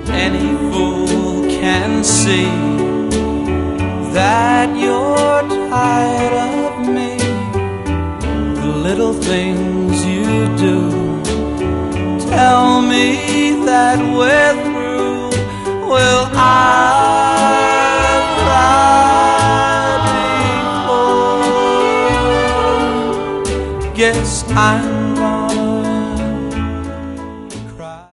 Any fool can see that you're tired of me. The little things you do tell me that we're through. Well, I've tried before. Guess I'm